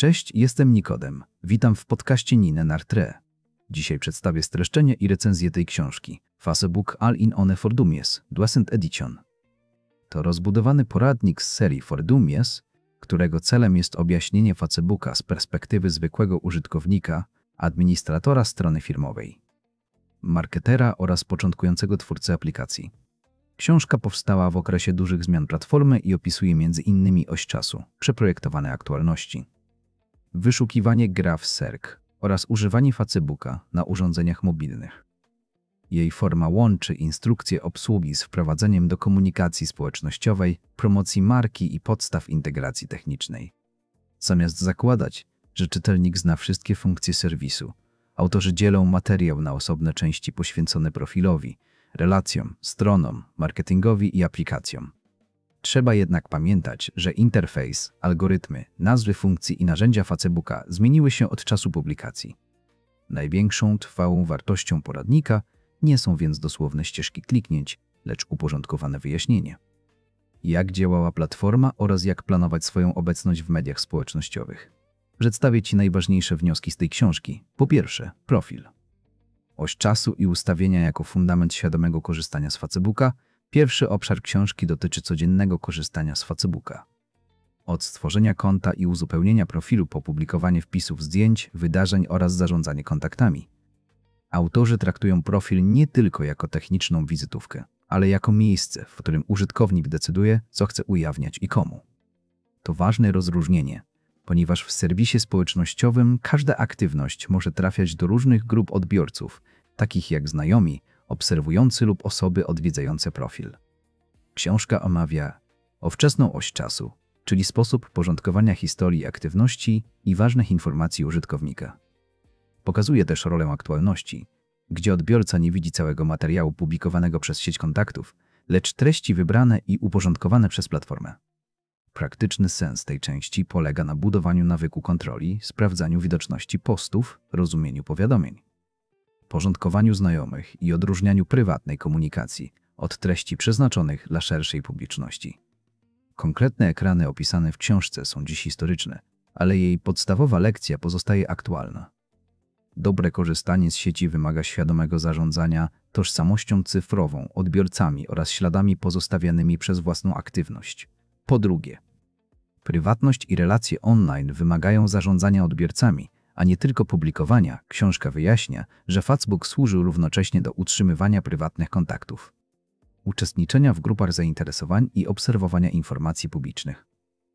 Cześć, jestem Nikodem. Witam w podcaście Nine Nartre. Dzisiaj przedstawię streszczenie i recenzję tej książki. Facebook All-in-One for Dummies, 2nd edition. To rozbudowany poradnik z serii For Dummies, którego celem jest objaśnienie Facebooka z perspektywy zwykłego użytkownika, administratora strony firmowej, marketera oraz początkującego twórcy aplikacji. Książka powstała w okresie dużych zmian platformy i opisuje m.in. oś czasu, przeprojektowane aktualności, wyszukiwanie graf w SERC oraz używanie Facebooka na urządzeniach mobilnych. Jej forma łączy instrukcje obsługi z wprowadzeniem do komunikacji społecznościowej, promocji marki i podstaw integracji technicznej. Zamiast zakładać, że czytelnik zna wszystkie funkcje serwisu, autorzy dzielą materiał na osobne części poświęcone profilowi, relacjom, stronom, marketingowi i aplikacjom. Trzeba jednak pamiętać, że interfejs, algorytmy, nazwy funkcji i narzędzia Facebooka zmieniły się od czasu publikacji. Największą trwałą wartością poradnika nie są więc dosłowne ścieżki kliknięć, lecz uporządkowane wyjaśnienie. Jak działała platforma oraz jak planować swoją obecność w mediach społecznościowych. Przedstawię Ci najważniejsze wnioski z tej książki. Po pierwsze, profil. Oś czasu i ustawienia jako fundament świadomego korzystania z Facebooka. Pierwszy obszar książki dotyczy codziennego korzystania z Facebooka. Od stworzenia konta i uzupełnienia profilu po publikowanie wpisów, zdjęć, wydarzeń oraz zarządzanie kontaktami. Autorzy traktują profil nie tylko jako techniczną wizytówkę, ale jako miejsce, w którym użytkownik decyduje, co chce ujawniać i komu. To ważne rozróżnienie, ponieważ w serwisie społecznościowym każda aktywność może trafiać do różnych grup odbiorców, takich jak znajomi, obserwujący lub osoby odwiedzające profil. Książka omawia wczesną oś czasu, czyli sposób porządkowania historii aktywności i ważnych informacji użytkownika. Pokazuje też rolę aktualności, gdzie odbiorca nie widzi całego materiału publikowanego przez sieć kontaktów, lecz treści wybrane i uporządkowane przez platformę. Praktyczny sens tej części polega na budowaniu nawyku kontroli, sprawdzaniu widoczności postów, rozumieniu powiadomień, porządkowaniu znajomych i odróżnianiu prywatnej komunikacji od treści przeznaczonych dla szerszej publiczności. Konkretne ekrany opisane w książce są dziś historyczne, ale jej podstawowa lekcja pozostaje aktualna. Dobre korzystanie z sieci wymaga świadomego zarządzania tożsamością cyfrową, odbiorcami oraz śladami pozostawianymi przez własną aktywność. Po drugie, prywatność i relacje online wymagają zarządzania odbiorcami, a nie tylko publikowania. Książka wyjaśnia, że Facebook służy równocześnie do utrzymywania prywatnych kontaktów, uczestniczenia w grupach zainteresowań i obserwowania informacji publicznych.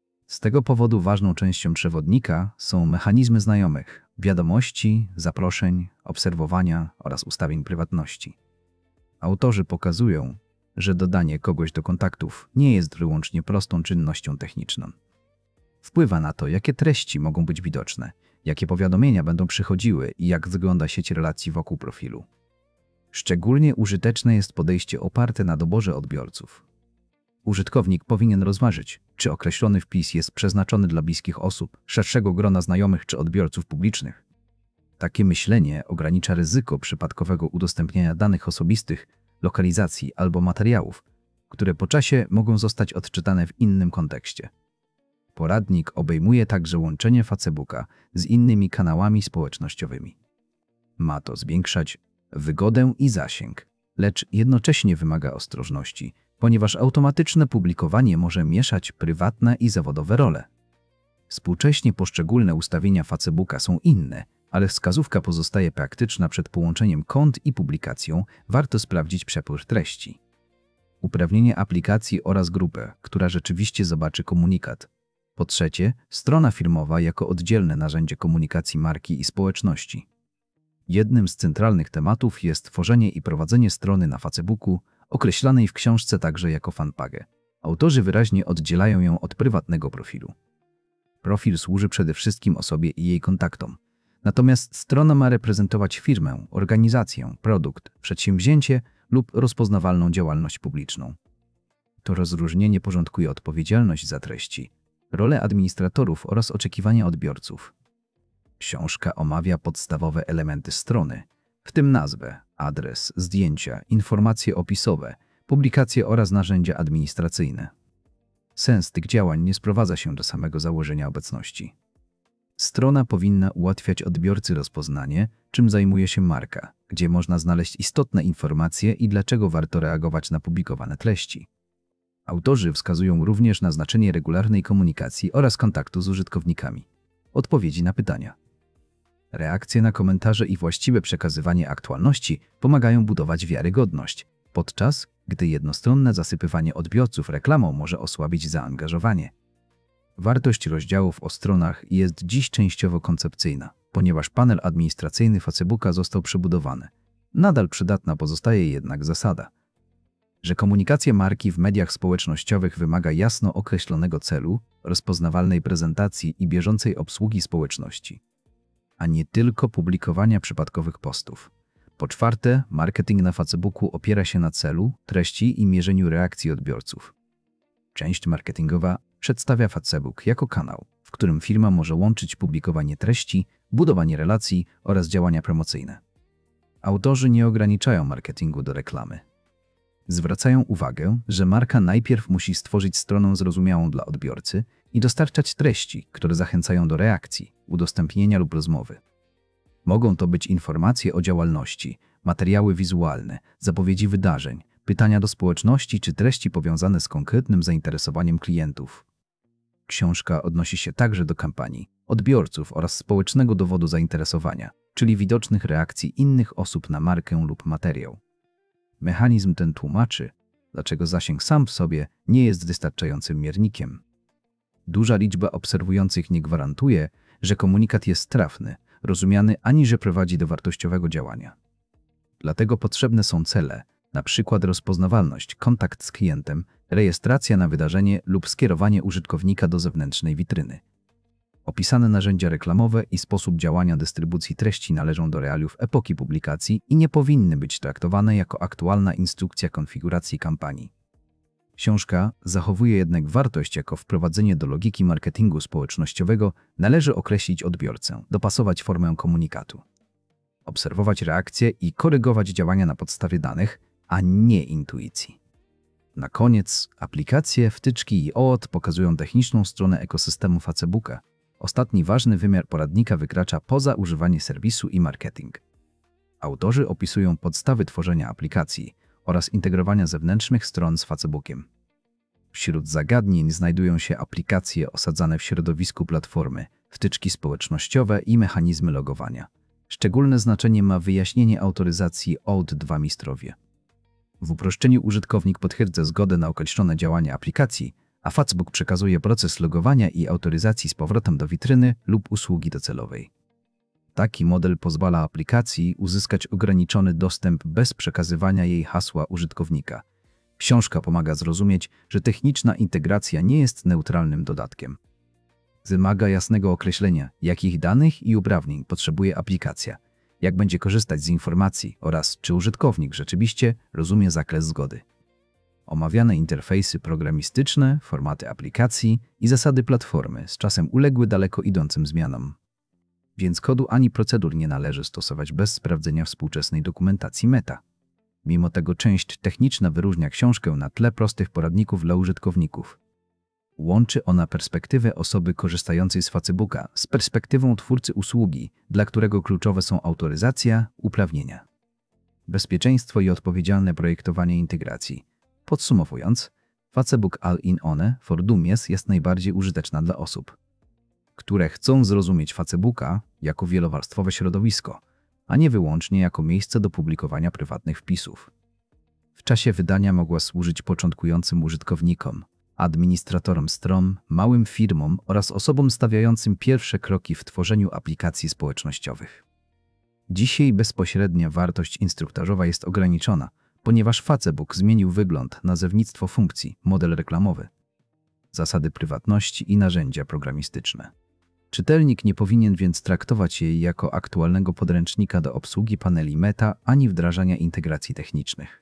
Z tego powodu ważną częścią przewodnika są mechanizmy znajomych, wiadomości, zaproszeń, obserwowania oraz ustawień prywatności. Autorzy pokazują, że dodanie kogoś do kontaktów nie jest wyłącznie prostą czynnością techniczną. Wpływa na to, jakie treści mogą być widoczne, jakie powiadomienia będą przychodziły i jak wygląda sieć relacji wokół profilu. Szczególnie użyteczne jest podejście oparte na doborze odbiorców. Użytkownik powinien rozważyć, czy określony wpis jest przeznaczony dla bliskich osób, szerszego grona znajomych czy odbiorców publicznych. Takie myślenie ogranicza ryzyko przypadkowego udostępniania danych osobistych, lokalizacji albo materiałów, które po czasie mogą zostać odczytane w innym kontekście. Poradnik obejmuje także łączenie Facebooka z innymi kanałami społecznościowymi. Ma to zwiększać wygodę i zasięg, lecz jednocześnie wymaga ostrożności, ponieważ automatyczne publikowanie może mieszać prywatne i zawodowe role. Współcześnie poszczególne ustawienia Facebooka są inne, ale wskazówka pozostaje praktyczna przed połączeniem kont i publikacją. Warto sprawdzić przepływ treści, uprawnienie aplikacji oraz grupę, która rzeczywiście zobaczy komunikat. Po trzecie, strona firmowa jako oddzielne narzędzie komunikacji marki i społeczności. Jednym z centralnych tematów jest tworzenie i prowadzenie strony na Facebooku, określanej w książce także jako fanpage. Autorzy wyraźnie oddzielają ją od prywatnego profilu. Profil służy przede wszystkim osobie i jej kontaktom. Natomiast strona ma reprezentować firmę, organizację, produkt, przedsięwzięcie lub rozpoznawalną działalność publiczną. To rozróżnienie porządkuje odpowiedzialność za treści, rolę administratorów oraz oczekiwania odbiorców. Książka omawia podstawowe elementy strony, w tym nazwę, adres, zdjęcia, informacje opisowe, publikacje oraz narzędzia administracyjne. Sens tych działań nie sprowadza się do samego założenia obecności. Strona powinna ułatwiać odbiorcy rozpoznanie, czym zajmuje się marka, gdzie można znaleźć istotne informacje i dlaczego warto reagować na publikowane treści. Autorzy wskazują również na znaczenie regularnej komunikacji oraz kontaktu z użytkownikami. Odpowiedzi na pytania. Reakcje na komentarze i właściwe przekazywanie aktualności pomagają budować wiarygodność, podczas gdy jednostronne zasypywanie odbiorców reklamą może osłabić zaangażowanie. Wartość rozdziałów o stronach jest dziś częściowo koncepcyjna, ponieważ panel administracyjny Facebooka został przebudowany. Nadal przydatna pozostaje jednak zasada, że komunikacja marki w mediach społecznościowych wymaga jasno określonego celu, rozpoznawalnej prezentacji i bieżącej obsługi społeczności, a nie tylko publikowania przypadkowych postów. Po czwarte, marketing na Facebooku opiera się na celu, treści i mierzeniu reakcji odbiorców. Część marketingowa przedstawia Facebook jako kanał, w którym firma może łączyć publikowanie treści, budowanie relacji oraz działania promocyjne. Autorzy nie ograniczają marketingu do reklamy. Zwracają uwagę, że marka najpierw musi stworzyć stronę zrozumiałą dla odbiorcy i dostarczać treści, które zachęcają do reakcji, udostępnienia lub rozmowy. Mogą to być informacje o działalności, materiały wizualne, zapowiedzi wydarzeń, pytania do społeczności czy treści powiązane z konkretnym zainteresowaniem klientów. Książka odnosi się także do kampanii, odbiorców oraz społecznego dowodu zainteresowania, czyli widocznych reakcji innych osób na markę lub materiał. Mechanizm ten tłumaczy, dlaczego zasięg sam w sobie nie jest wystarczającym miernikiem. Duża liczba obserwujących nie gwarantuje, że komunikat jest trafny, rozumiany ani że prowadzi do wartościowego działania. Dlatego potrzebne są cele, np. rozpoznawalność, kontakt z klientem, rejestracja na wydarzenie lub skierowanie użytkownika do zewnętrznej witryny. Opisane narzędzia reklamowe i sposób działania dystrybucji treści należą do realiów epoki publikacji i nie powinny być traktowane jako aktualna instrukcja konfiguracji kampanii. Książka zachowuje jednak wartość jako wprowadzenie do logiki marketingu społecznościowego. Należy określić odbiorcę, dopasować formę komunikatu, obserwować reakcje i korygować działania na podstawie danych, a nie intuicji. Na koniec aplikacje, wtyczki i OOT pokazują techniczną stronę ekosystemu Facebooka. Ostatni ważny wymiar poradnika wykracza poza używanie serwisu i marketing. Autorzy opisują podstawy tworzenia aplikacji oraz integrowania zewnętrznych stron z Facebookiem. Wśród zagadnień znajdują się aplikacje osadzane w środowisku platformy, wtyczki społecznościowe i mechanizmy logowania. Szczególne znaczenie ma wyjaśnienie autoryzacji OAuth2 Mistrowie. W uproszczeniu użytkownik potwierdza zgodę na określone działania aplikacji, a Facebook przekazuje proces logowania i autoryzacji z powrotem do witryny lub usługi docelowej. Taki model pozwala aplikacji uzyskać ograniczony dostęp bez przekazywania jej hasła użytkownika. Książka pomaga zrozumieć, że techniczna integracja nie jest neutralnym dodatkiem. Wymaga jasnego określenia, jakich danych i uprawnień potrzebuje aplikacja, jak będzie korzystać z informacji oraz czy użytkownik rzeczywiście rozumie zakres zgody. Omawiane interfejsy programistyczne, formaty aplikacji i zasady platformy z czasem uległy daleko idącym zmianom. Więc kodu ani procedur nie należy stosować bez sprawdzenia współczesnej dokumentacji Meta. Mimo tego część techniczna wyróżnia książkę na tle prostych poradników dla użytkowników. Łączy ona perspektywę osoby korzystającej z Facebooka z perspektywą twórcy usługi, dla którego kluczowe są autoryzacja, uprawnienia, bezpieczeństwo i odpowiedzialne projektowanie integracji. Podsumowując, Facebook All-in-One for Dummies jest najbardziej użyteczna dla osób, które chcą zrozumieć Facebooka jako wielowarstwowe środowisko, a nie wyłącznie jako miejsce do publikowania prywatnych wpisów. W czasie wydania mogła służyć początkującym użytkownikom, administratorom stron, małym firmom oraz osobom stawiającym pierwsze kroki w tworzeniu aplikacji społecznościowych. Dzisiaj bezpośrednia wartość instruktażowa jest ograniczona, ponieważ Facebook zmienił wygląd, nazewnictwo funkcji, model reklamowy, zasady prywatności i narzędzia programistyczne. Czytelnik nie powinien więc traktować jej jako aktualnego podręcznika do obsługi paneli Meta ani wdrażania integracji technicznych.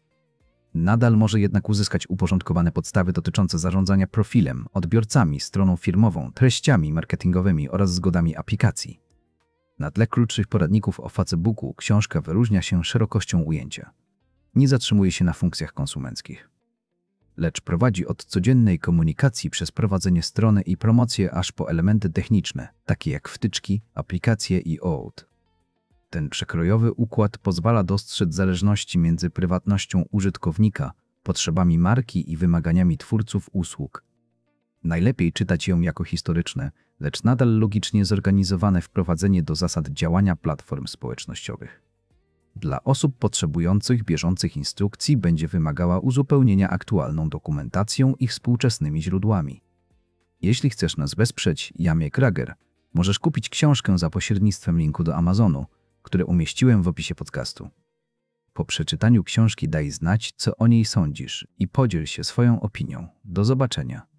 Nadal może jednak uzyskać uporządkowane podstawy dotyczące zarządzania profilem, odbiorcami, stroną firmową, treściami marketingowymi oraz zgodami aplikacji. Na tle krótszych poradników o Facebooku książka wyróżnia się szerokością ujęcia. Nie zatrzymuje się na funkcjach konsumenckich. lecz prowadzi od codziennej komunikacji przez prowadzenie strony i promocję aż po elementy techniczne, takie jak wtyczki, aplikacje i OAuth. Ten przekrojowy układ pozwala dostrzec zależności między prywatnością użytkownika, potrzebami marki i wymaganiami twórców usług. Najlepiej czytać ją jako historyczne, lecz nadal logicznie zorganizowane wprowadzenie do zasad działania platform społecznościowych. Dla osób potrzebujących bieżących instrukcji będzie wymagała uzupełnienia aktualną dokumentacją i współczesnymi źródłami. Jeśli chcesz nas wesprzeć, Jamie Krager, możesz kupić książkę za pośrednictwem linku do Amazonu, które umieściłem w opisie podcastu. Po przeczytaniu książki daj znać, co o niej sądzisz i podziel się swoją opinią. Do zobaczenia.